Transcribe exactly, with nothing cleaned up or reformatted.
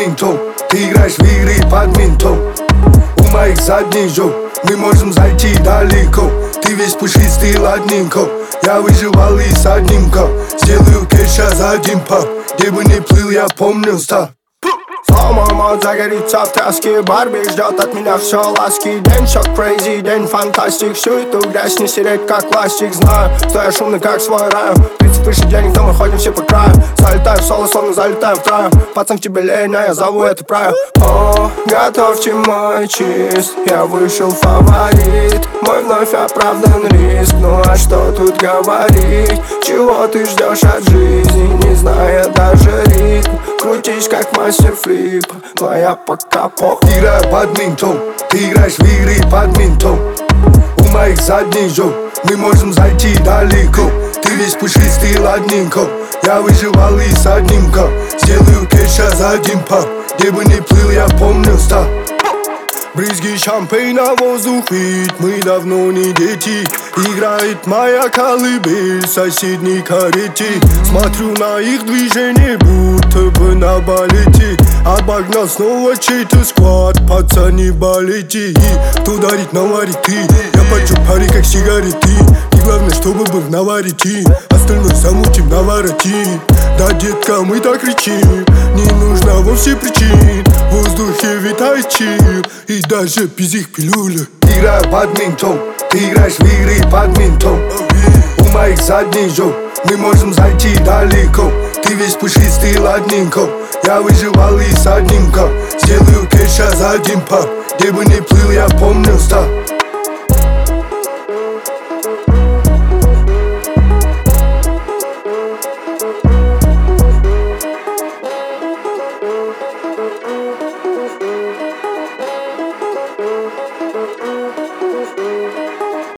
бадминтон. Ты играешь в игры бадминтон. У моих задних жёг, мы можем зайти далеко. Ты весь пушистый ладненько, я выживал из одненько. Сделаю кэша за димпа, где бы ни плыл, я помню стар. Сломом загорится в тряске, Барби ждет от меня все ласки. День шок crazy, день фантастик. Всю эту грязь не стереть как пластик. Знаю, что я шумный как свой рай. тридцать выше денег, но мы ходим все по краю. Залетаю в соло, словно залетаю в траю. Пацан, в тебе лень, а я зову это правило. О, готовьте мой чист, я вышел фаворит. Мой вновь оправдан риск, ну а что тут говорить? Чего ты ждешь от жизни, не зная даже ритм? Крутись как мастер флипа, твоя пока поп. Играю в бадминтон, ты играешь в игры бадминтон. У моих задних жёг, мы можем зайти далеко. Ты весь пушистый ладненько, я выживал из одненько. Сделаю кэша за димпа, где бы ни плыл, я помню стар. Брызги шампейна, воздух, ведь мы давно не дети. Играет моя колыбель в соседней карете. Смотрю на их движение, будто бы на балете. Обогнал снова чей-то склад, пацаны балете. И кто дарит, наварит ты. Я поджег пари, как сигареты. И главное, чтобы был наварите. Остальное замутим, наворотим. Да, детка, мы так кричим, не нужно вовсе причин. В воздухе витает чил, и даже без их пилюля. Играю в бадминтон, ты играешь в игры бадминтон. У моих задних жёг, мы можем зайти далеко. Ты весь пушистый ладненько, я выживал из одненько. Сделаю кэша за димпа, где бы ни плыл, я помню стар.